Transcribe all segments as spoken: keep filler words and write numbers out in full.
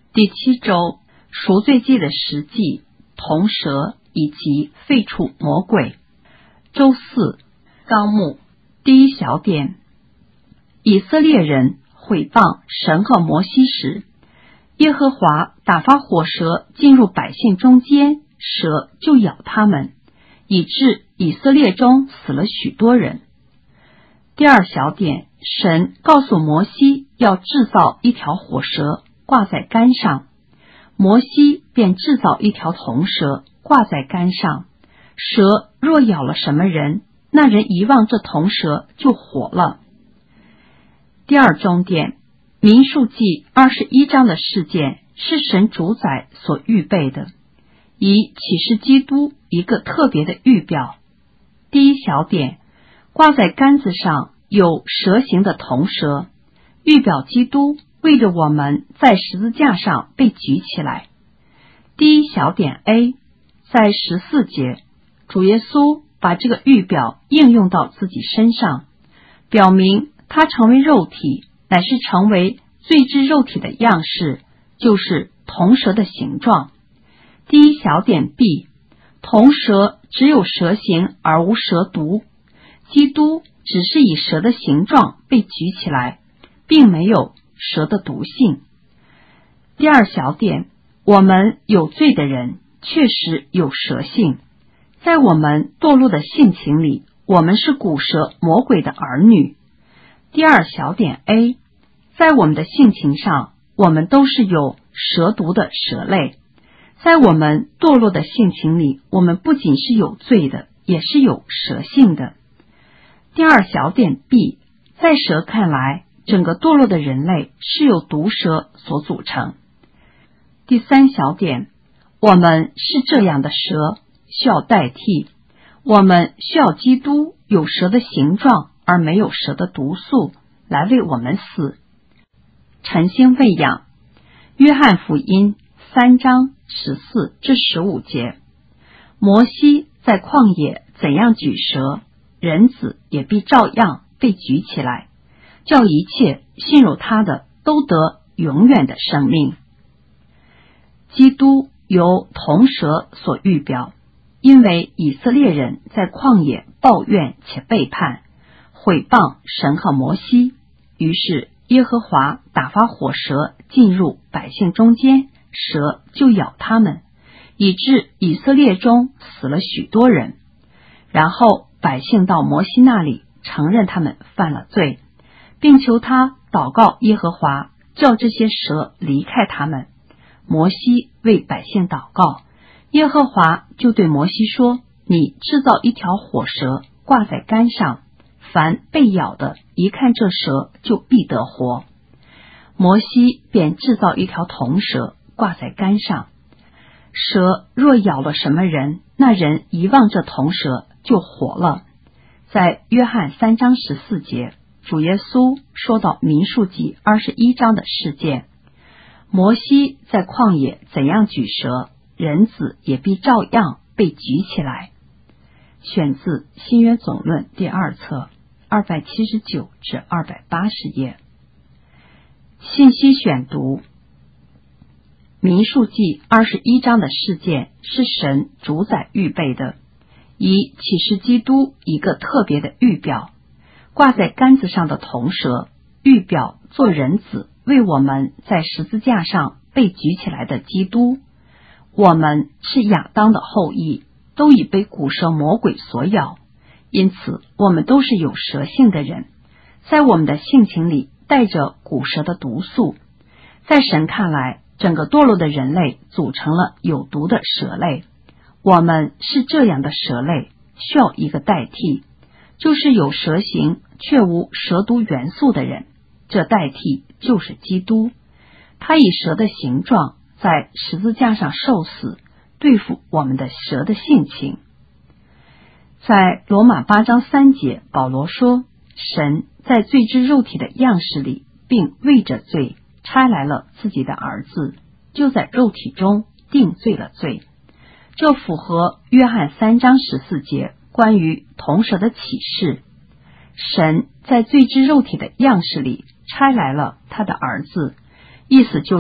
第七周赎罪祭的实际、铜蛇以及废除魔鬼。周四纲目第一小点，以色列人毁谤神和摩西时，耶和华打发火蛇进入百姓中间，蛇就咬他们，以致以色列中死了许多人。第二小点，神告诉摩西要制造一条火蛇挂在杆上，摩西便制造一条铜蛇挂在杆上，蛇若咬了什么人，那人遗忘这铜蛇就活了。第二重点，民数记二十一章的事件是神主宰所预备的，以启示基督一个特别的预表。第一小点，挂在杆子上有蛇形的铜蛇，预表基督为着我们在十字架上被举起来。第一小点 A， 在十四节，主耶稣把这个预表应用到自己身上，表明他成为肉体，乃是成为罪之肉体的样式，就是铜蛇的形状。第一小点 B， 铜蛇只有蛇形而无蛇毒，基督只是以蛇的形状被举起来，并没有蛇的毒性。第二小点，我们有罪的人确实有蛇性，在我们堕落的性情里，我们是古蛇魔鬼的儿女。第二小点 A， 在我们的性情上，我们都是有蛇毒的蛇类。在我们堕落的性情里，我们不仅是有罪的，也是有蛇性的。第二小点 B， 在蛇看来，整个堕落的人类是由毒蛇所组成。第三小点，我们是这样的蛇，需要代替，我们需要基督有蛇的形状而没有蛇的毒素来为我们死。晨星喂养，约翰福音三章十四至十五节，摩西在旷野怎样举蛇，人子也必照样被举起来，叫一切信入他的都得永远的生命。基督由铜蛇所预表，因为以色列人在旷野抱怨且背叛，毁谤神和摩西，于是耶和华打发火蛇进入百姓中间，蛇就咬他们，以致以色列中死了许多人。然后百姓到摩西那里承认他们犯了罪，并求他祷告耶和华，叫这些蛇离开他们。摩西为百姓祷告，耶和华就对摩西说，你制造一条火蛇挂在杆上，凡被咬的一看这蛇就必得活。摩西便制造一条铜蛇挂在杆上，蛇若咬了什么人，那人遗忘这铜蛇就活了。在约翰三章十四节，主耶稣说到民数记二十一章的事件，摩西在旷野怎样举蛇，人子也必照样被举起来。选自新约总论第二册二百七十九至二百八十页。信息选读，民数记二十一章的事件是神主宰预备的，以启示基督一个特别的预表。挂在杆子上的铜蛇预表做人子为我们在十字架上被举起来的基督。我们是亚当的后裔，都已被古蛇魔鬼所咬，因此我们都是有蛇性的人，在我们的性情里带着古蛇的毒素。在神看来，整个堕落的人类组成了有毒的蛇类，我们是这样的蛇类，需要一个代替，就是有蛇形却无蛇毒元素的人，这代替就是基督。他以蛇的形状在十字架上受死，对付我们的蛇的性情。在罗马八章三节，保罗说，神在罪之肉体的样式里，并为着罪差来了自己的儿子，就在肉体中定罪了罪。这符合约翰三章十四节关于铜蛇的启示。神在罪之肉体的样式里差来了他的儿子，意思就是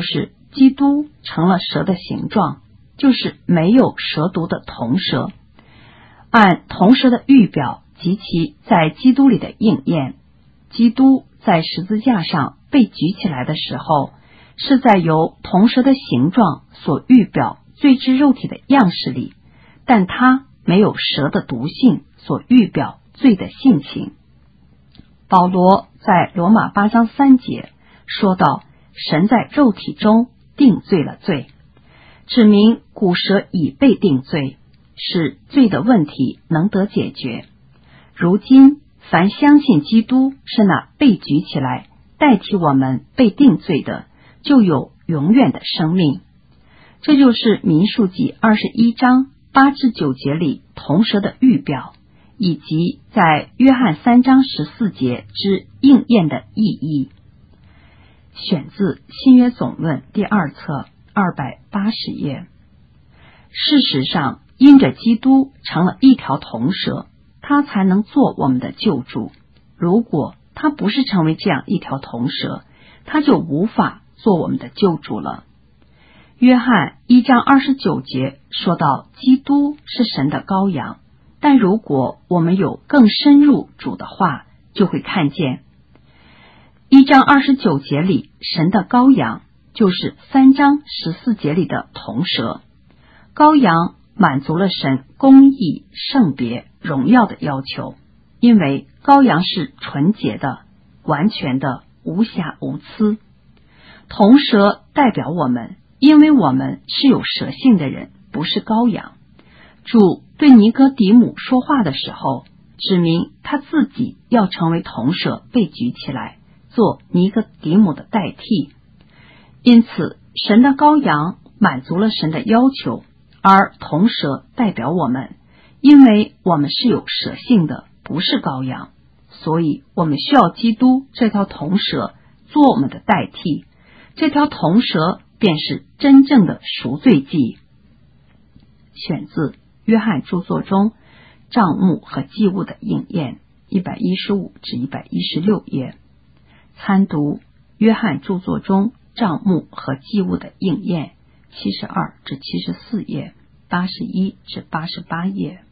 基督成了蛇的形状，就是没有蛇毒的铜蛇。按铜蛇的预表及其在基督里的应验，基督在十字架上被举起来的时候，是在由铜蛇的形状所预表罪之肉体的样式里，但它没有蛇的毒性所预表罪的性情。保罗在罗马八章三节说到，神在肉体中定罪了罪，指明古蛇已被定罪，使罪的问题能得解决。如今凡相信基督是那被举起来代替我们被定罪的，就有永远的生命。这就是民数记二十一章八至九节里铜蛇的预表，以及在约翰三章十四节之应验的意义。选自新约总论第二册二百八十页。事实上，因着基督成了一条铜蛇，他才能做我们的救主。如果他不是成为这样一条铜蛇，他就无法做我们的救主了。约翰一章二十九节说到基督是神的羔羊，但如果我们有更深入主的话，就会看见一章二十九节里神的羔羊就是三章十四节里的铜蛇。羔羊满足了神公义、圣别、荣耀的要求，因为羔羊是纯洁的、完全的、无瑕无疵。铜蛇代表我们，因为我们是有蛇性的人，不是羔羊。主对尼哥底母说话的时候，指明他自己要成为铜蛇被举起来，做尼哥底母的代替。因此，神的羔羊满足了神的要求，而铜蛇代表我们，因为我们是有蛇性的，不是羔羊，所以我们需要基督这条铜蛇做我们的代替。这条铜蛇便是真正的赎罪祭。选自约翰著作中帐幕和祭物的应验一百一十五至一百一十六页。参读约翰著作中帐幕和祭物的应验七十二至七十四页，八十一至八十八页。